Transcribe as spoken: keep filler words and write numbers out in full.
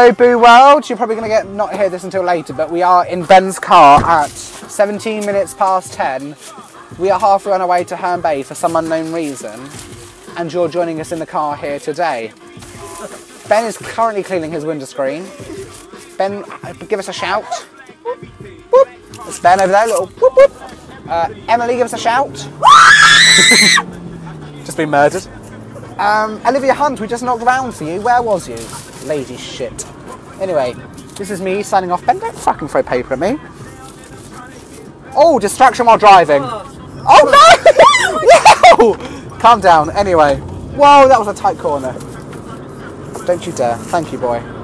Hello, Boo World. You're probably going to get not hear this until later, but we are in Ben's car at seventeen minutes past ten. We are halfway on our way to Herne Bay for some unknown reason, and you're joining us in the car here today. Ben is currently cleaning his window screen. Ben, give us a shout. Whoop. It's Ben over there, little whoop whoop. Uh, Emily, give us a shout. Just been murdered. Um, Olivia Hunt, we just knocked around for you. Where was you? Lazy shit. Anyway, this is me signing off. Ben, don't fucking throw paper at me. Oh, distraction while driving. Oh no! Whoa! Calm down. Anyway. Whoa, that was a tight corner. Don't you dare. Thank you, boy.